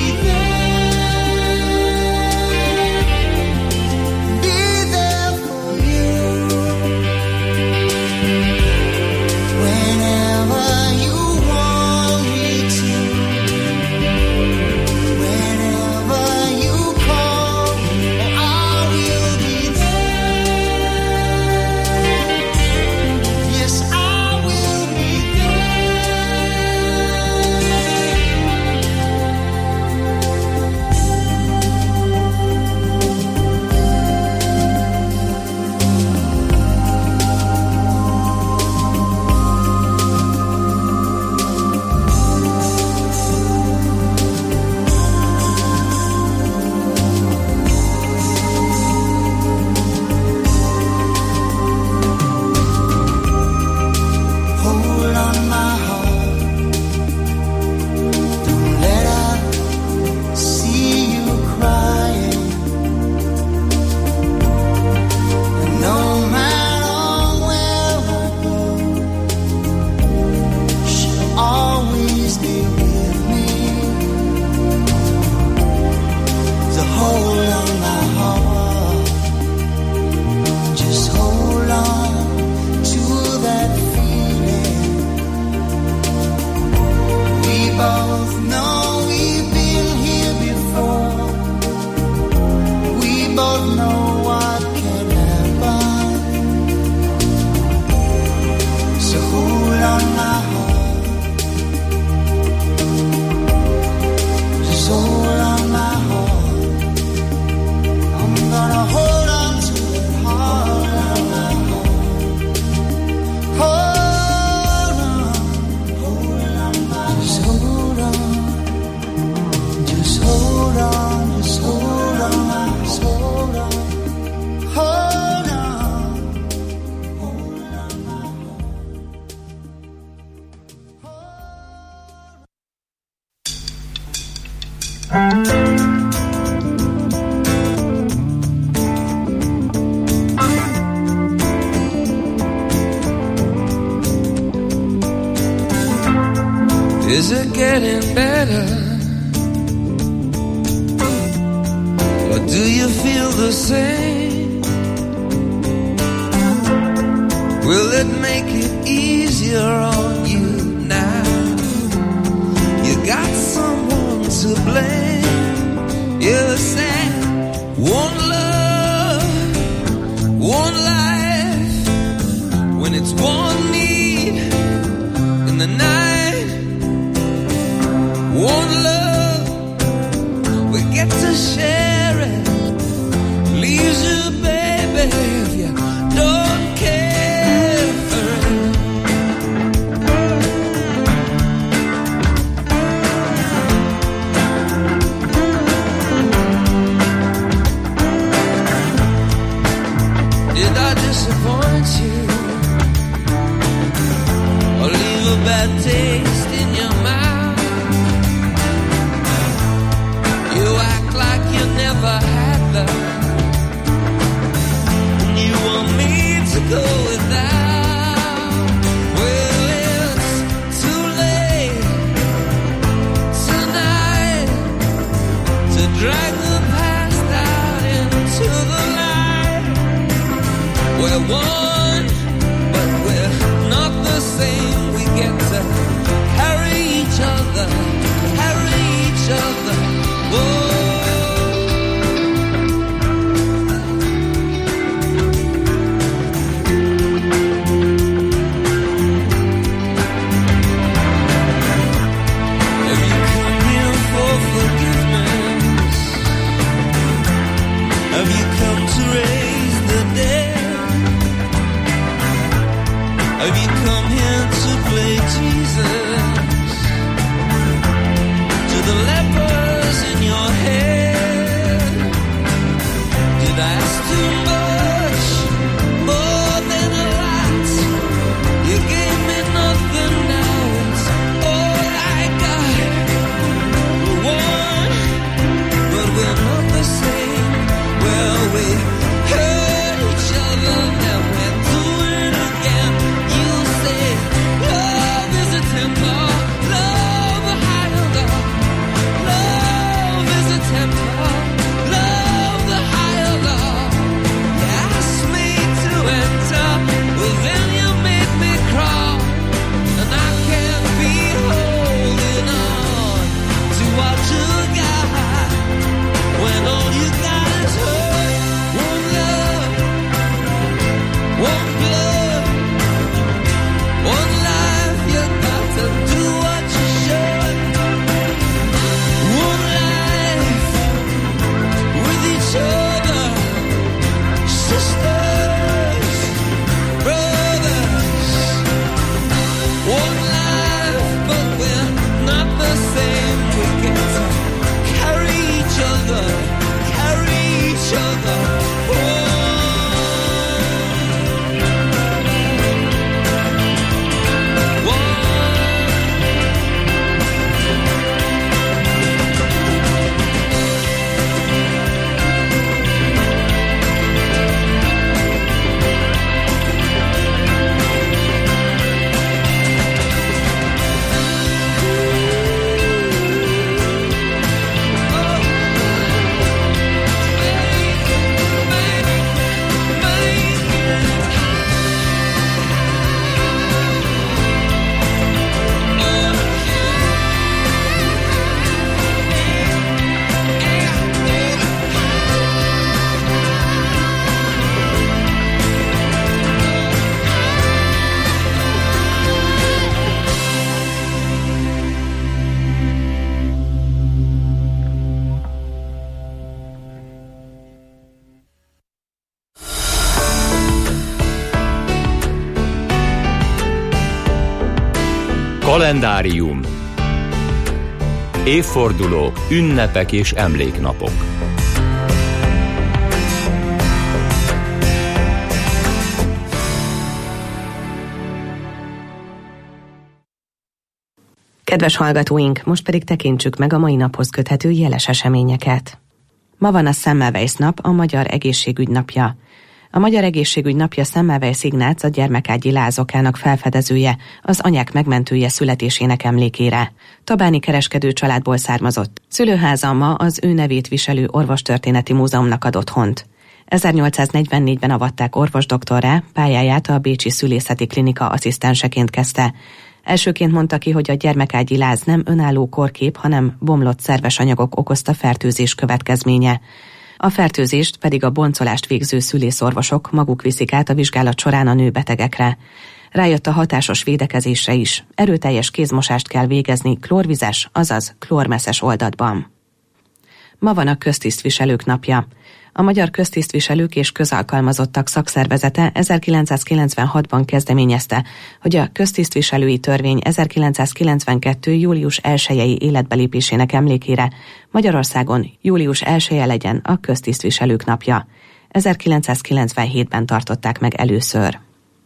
Is it getting better? Or do you feel the same? Will it make it easier on you now? You got someone to blame. You said one love, one life. When it's one need in the night, one love, we get to share it. Leaves you, baby, if you don't care for it. Did I disappoint you? Or leave a bad taste in your mouth? You act like you never had love, and you want me to go without. Well, it's too late tonight to drag the past out into the light. We're one, but we're not the same. We get to carry each other, carry each other. Whoa. Have you come here for forgiveness? Have you come to raise the dead? Have you come here to play Jesus to the lepers in your head? Did I ask too much, more than a lot? You gave me nothing, now it's all I got. We're one, but we're not the same. Well, we hurt each other, now we're doing it again. You say love is a temper, love a higher love. Love is a temper, love the higher love. You asked me to enter, well then you made me crawl. And I can't be holding on to what you got, when all you got is hurt. One love, one blood, one life. You got to do what you should. One life with each other, sisters, brothers. One life, but we're not the same. We get to carry each other, carry each other. Kalendárium. Évfordulók, ünnepek és emléknapok. Kedves hallgatóink, most pedig tekintsük meg a mai naphoz köthető jeles eseményeket. Ma van a Semmelweis nap, a Magyar Egészségügy napja. A Magyar Egészségügy napja Semmelweis Ignác, a gyermekágyi lázokának felfedezője, az anyák megmentője születésének emlékére. Tabáni kereskedő családból származott. Szülőháza ma az ő nevét viselő orvostörténeti múzeumnak ad otthont. ezernyolcszáznegyvennégyben avatták orvosdoktorrá, pályáját a Bécsi Szülészeti Klinika asszisztenseként kezdte. Elsőként mondta ki, hogy a gyermekágyi láz nem önálló kórkép, hanem bomlott szerves anyagok okozta fertőzés következménye. A fertőzést pedig a boncolást végző szülészorvosok maguk viszik át a vizsgálat során a nőbetegekre. Rájött a hatásos védekezésre is. Erőteljes kézmosást kell végezni klórvizes, azaz klórmeszes oldatban. Ma van a köztisztviselők napja. A Magyar Köztisztviselők és Közalkalmazottak Szakszervezete ezerkilencszázkilencvenhatban kezdeményezte, hogy a köztisztviselői törvény ezerkilencszázkilencvenkettő. július elsejei életbelépésének emlékére Magyarországon július elseje legyen a köztisztviselők napja. ezerkilencszázkilencvenhétben tartották meg először.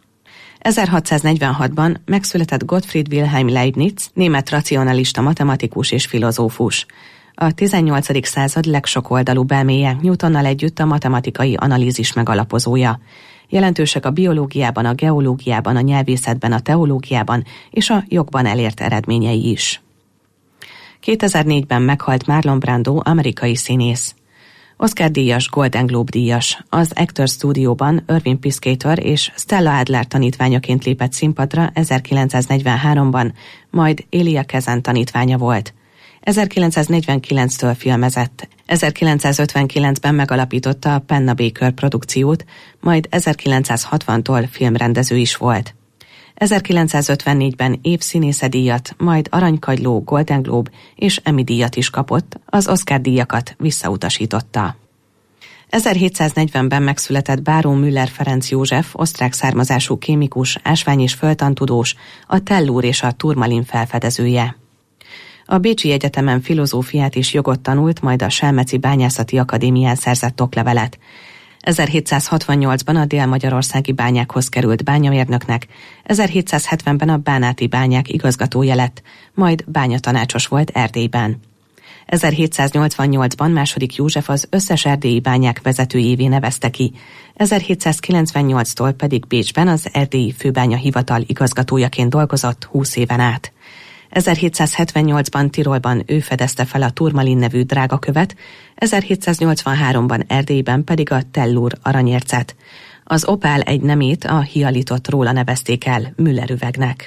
ezerhatszáznegyvenhatban megszületett Gottfried Wilhelm Leibniz, német racionalista matematikus és filozófus. A tizennyolcadik század legsokoldalú belméje, Newtonnal együtt a matematikai analízis megalapozója. Jelentősek a biológiában, a geológiában, a nyelvészetben, a teológiában és a jogban elért eredményei is. kétezer-négyben meghalt Marlon Brando, amerikai színész. Oscar-díjas, Golden Globe-díjas. Az Actors Studio-ban Irving Piscator és Stella Adler tanítványaként lépett színpadra ezerkilencszáznegyvenháromban, majd Elia Kazan tanítványa volt. ezerkilencszáznegyvenkilenctől filmezett. ezerkilencszázötvenkilencben megalapította a Penna Baker produkciót, majd ezerkilencszázhatvantól filmrendező is volt. ezerkilencszázötvennégyben évszínésze díjat, majd Aranykagyló, Golden Globe és Emmy díjat is kapott, az Oscar díjakat visszautasította. ezerhétszáznegyvenben megszületett Báró Müller Ferenc József, osztrák származású kémikus, ásvány- és földtantudós, a tellúr és a turmalin felfedezője. A Bécsi Egyetemen filozófiát és jogot tanult, majd a Selmeci Bányászati Akadémián szerzett oklevelet. ezerhétszázhatvannyolcban a dél-magyarországi bányákhoz került bányamérnöknek, ezerhétszázhetvenben a bánáti bányák igazgatója lett, majd bányatanácsos volt Erdélyben. ezerhétszáznyolcvannyolcban második József az összes erdélyi bányák vezetőjévé nevezte ki, ezerhétszázkilencvennyolctól pedig Bécsben az Erdélyi Főbányahivatal igazgatójaként dolgozott húsz éven át. ezerhétszázhetvennyolcban Tirolban ő fedezte fel a turmalin nevű drágakövet, ezerhétszáznyolcvanháromban Erdélyben pedig a tellúr aranyércet. Az opál egy nemét, a hialitot róla nevezték el Müller üvegnek.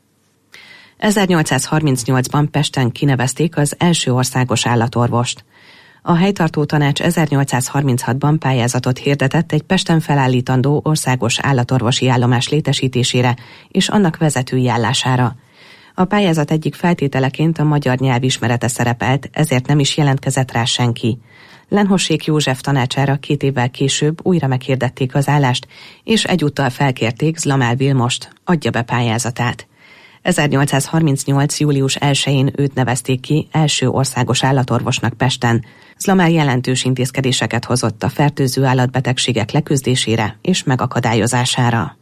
ezernyolcszázharmincnyolcban Pesten kinevezték az első országos állatorvost. A helytartó tanács ezernyolcszázharminchatban pályázatot hirdetett egy Pesten felállítandó országos állatorvosi állomás létesítésére és annak vezetői állására. A pályázat egyik feltételeként a magyar nyelv ismerete szerepelt, ezért nem is jelentkezett rá senki. Lenhossék József tanácsára két évvel később újra meghirdették az állást, és egyúttal felkérték Zlamál Vilmost, adja be pályázatát. ezernyolcszázharmincnyolc. július elsején őt nevezték ki első országos állatorvosnak Pesten. Zlamál jelentős intézkedéseket hozott a fertőző állatbetegségek leküzdésére és megakadályozására.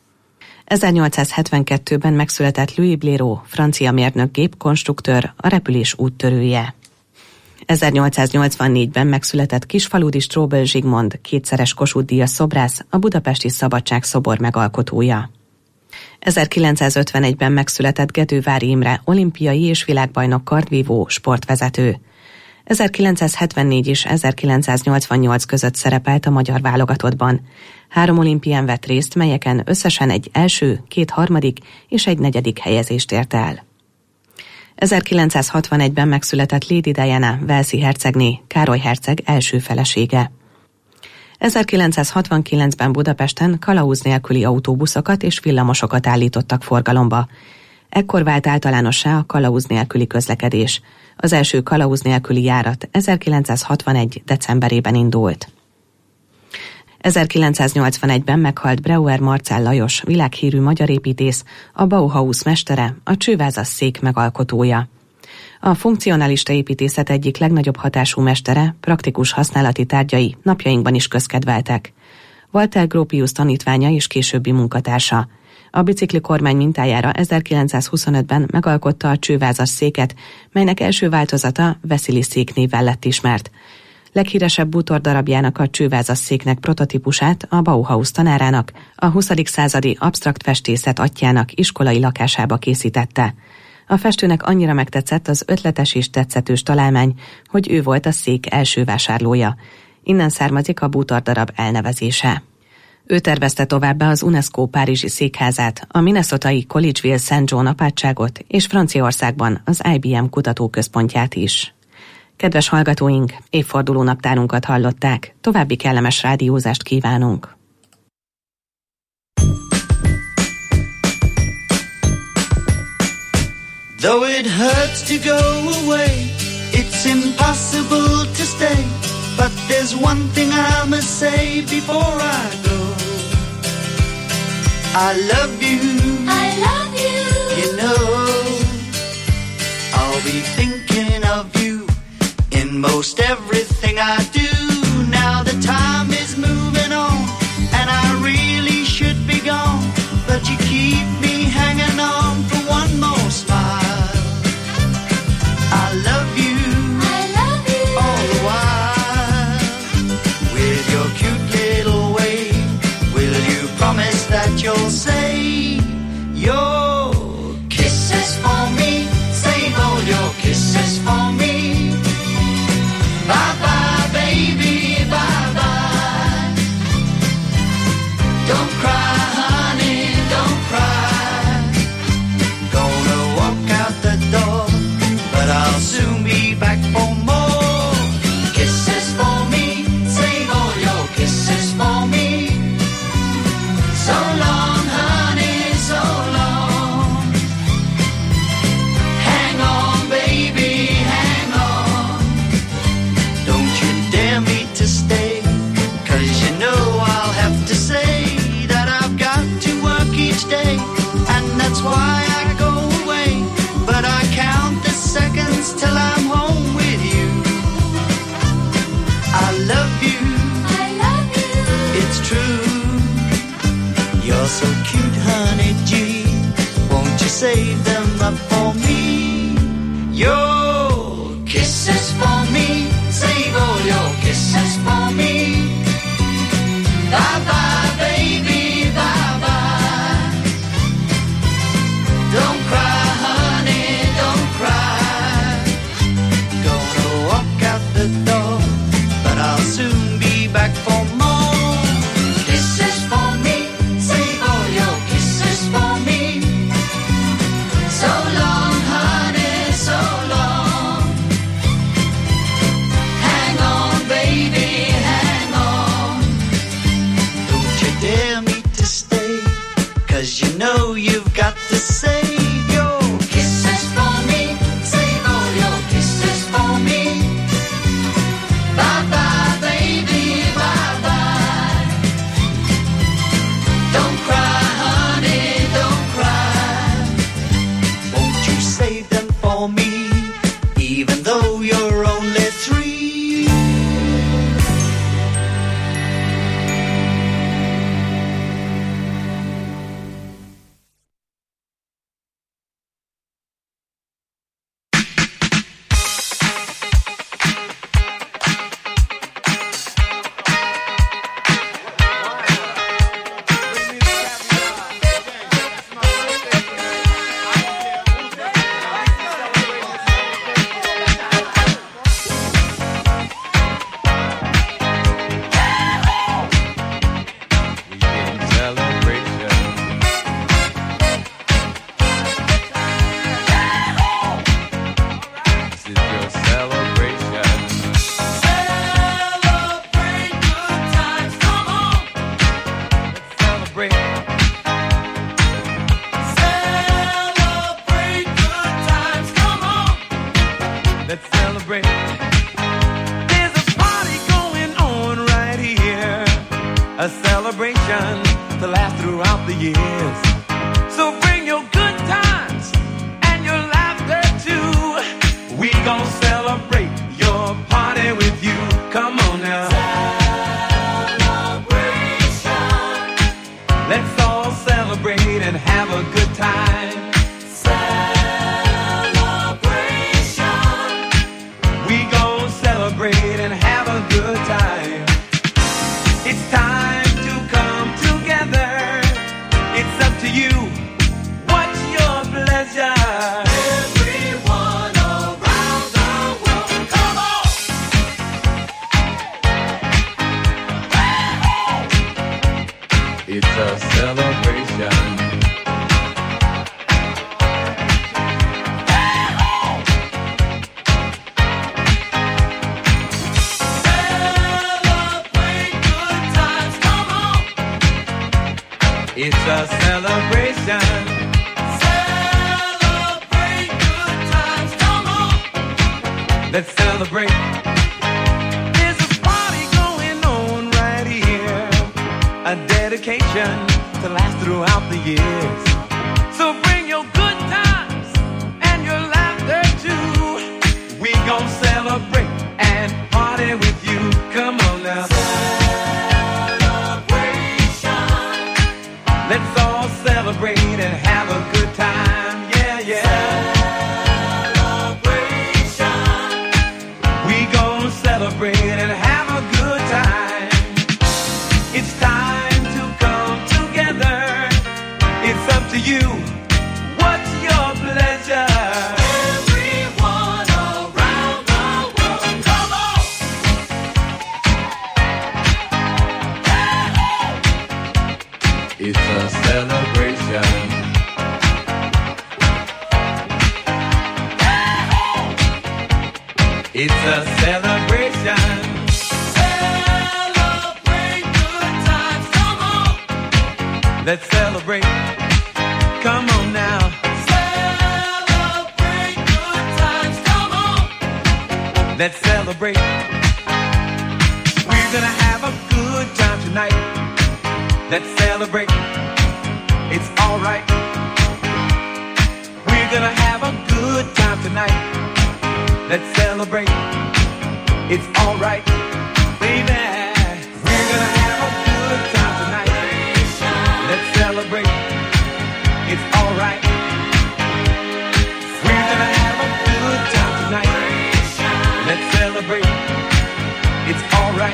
ezernyolcszázhetvenkettőben megszületett Louis Blériot, francia mérnök, gépkonstruktőr, a repülés úttörője. ezernyolcszáznyolcvannégyben megszületett Kisfaludy Strobel Zsigmond, kétszeres Kossuth-díjas szobrász, a budapesti Szabadság szobor megalkotója. ezerkilencszázötvenegyben megszületett Gedővári Imre, olimpiai és világbajnok kardvívó, sportvezető. ezerkilencszázhetvennégy és ezerkilencszáznyolcvannyolc között szerepelt a magyar válogatottban. Három olimpián vett részt, melyeken összesen egy első, két harmadik és egy negyedik helyezést ért el. ezerkilencszázhatvanegyben megszületett Lady Diana, walesi hercegné, Károly herceg első felesége. ezerkilencszázhatvankilencben Budapesten kalauz nélküli autóbuszokat és villamosokat állítottak forgalomba. Ekkor vált általánossá a kalauz nélküli közlekedés. Az első kalauz nélküli járat ezerkilencszázhatvanegy. decemberében indult. ezerkilencszáznyolcvanegyben meghalt Breuer Marcell Lajos, világhírű magyar építész, a Bauhaus mestere, a csővázas szék megalkotója. A funkcionalista építészet egyik legnagyobb hatású mestere, praktikus használati tárgyai napjainkban is közkedveltek. Walter Gropius tanítványa és későbbi munkatársa. A bicikli kormány mintájára ezerkilencszázhuszonötben megalkotta a csővázas széket, melynek első változata Vasili szék névvel lett ismert. Leghíresebb bútordarabjának, a csővázas széknek prototípusát a Bauhaus tanárának, a huszadik századi absztrakt festészet atyjának iskolai lakásába készítette. A festőnek annyira megtetszett az ötletes és tetszetős találmány, hogy ő volt a szék első vásárlója. Innen származik a bútordarab elnevezése. Ő tervezte továbbá az UNESCO párizsi székházát, a minnesotai Collegeville Saint John apátságot és Franciaországban az I B M kutatóközpontját is. Kedves hallgatóink, évforduló naptárunkat hallották, további kellemes rádiózást kívánunk! Though it hurts to go away, it's impossible to stay. But there's one thing I must say before I go. I love you. I love you. You know, I'll be thinking of you in most everything I do. Now the time is moving on, and I really should be gone, but you keep me hanging on for one more smile. I love you. I love you. All the while, with your cute little way, will you promise that you'll say your kisses for me? Save all your kisses for me. Bye bye, baby, bye bye. Don't cry, honey, don't cry. Gonna walk out the door, but I'll soon be back for more. Kisses for me, save all your kisses for me. So long, honey, so long. Hang on, baby, hang on. Don't you dare me to stay, 'cause you know I'll have to say that I've got to work each day, and that's why I go away. But I count the seconds till I'm home with you. I love you. I love you. It's true. You're so cute, honey G. Won't you save them up for me? Your kisses for me. Save all your kisses for me. Bye bye, baby, bye bye. Don't cry, honey, don't cry. Gonna walk out the door, but I'll soon be back for more. Kisses for me, save all your kisses for me. So long, honey, so long. Hang on, baby, hang on. Don't you dare me to stay, 'cause you know you've got to save your kisses for me. Save all your kisses for me. Bye bye, baby, bye bye. Don't cry, honey, don't cry. Won't you save them for me, even though you're only three? Let's all celebrate and It's a celebration. Celebrate good times, come on. Let's celebrate. There's a party going on right here. A dedication to last throughout the years. So bring your good times and your laughter too. We gon' celebrate and party with you. Come on now. Let's all celebrate and have a good time, yeah, yeah. Celebration. We gon' celebrate and have a good time. It's time to come together. It's up to you. What's your pleasure? Everyone around the world, come on. It's a celebration. It's a celebration. Celebrate good times, come on. Let's celebrate. Come on now. Celebrate good times, come on. Let's celebrate. We're gonna have a good time tonight. Let's celebrate. It's alright. We're gonna have a good time tonight. Let's celebrate. It's alright, baby. We're gonna have a good time tonight. Let's celebrate. It's alright. We're gonna have a good time tonight. Let's celebrate. It's alright.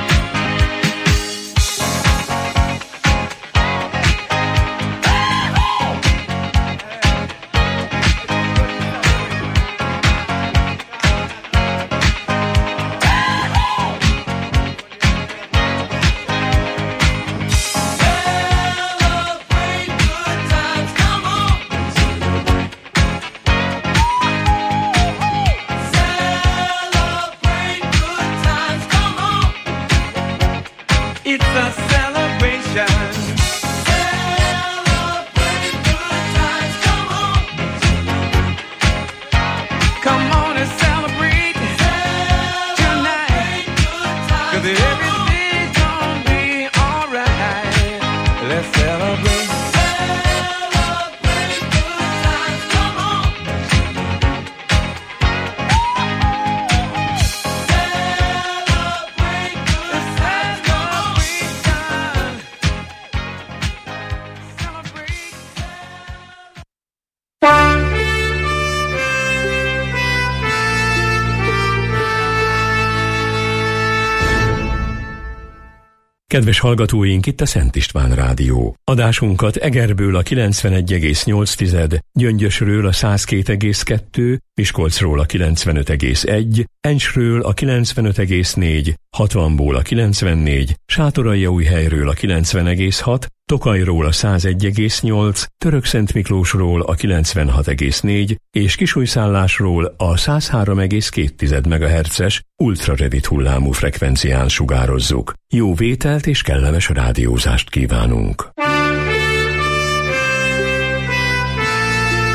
Kedves hallgatóink, itt a Szent István Rádió. Adásunkat Egerből a kilencvenegy egész nyolc, Gyöngyösről a száz két egész kettő, Miskolcról a kilencvenöt egész egy, Encsről a kilencvenöt egész négy, hatvanból a kilencvennégy, Sátoraljaújhelyről a kilencven egész hat, Tokajról a száz egy egész nyolc, Törökszentmiklósról a kilencvenhat egész négy és Kisújszállásról a száz három egész két megahertzes ultrarövid hullámú frekvencián sugározzuk. Jó vételt és kellemes rádiózást kívánunk!